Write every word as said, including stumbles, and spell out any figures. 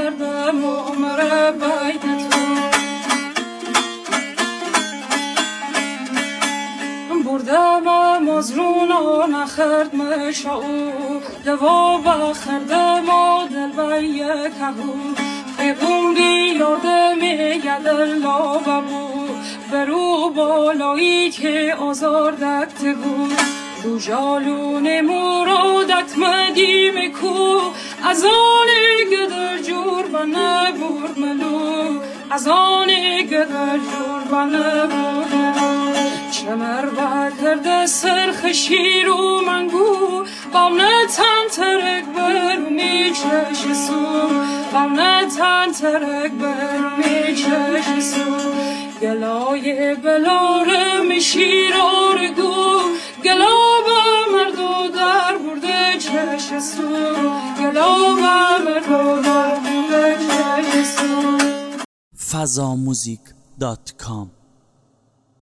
کردم عمر بیدتون بردم از رونا نخرد مشاو دوا بخردم و دل بیه کهو خیبون بیاده میگدر لاببو برو بالایی که آزار دکته بود دو جالون مورو دکمدی میکو از آن گدر جور بنه بور ملو از آن گدر جور بنه بور ملو چمر بکرده سرخ شیر و منگو بامنه تن ترک برو میچش سو بامنه تن ترک برو میچش سو گلای بلارم شیرار گو گلا با مردو در برده چش سو گلا با مردو در برده چش سو فضا موزیک دات کام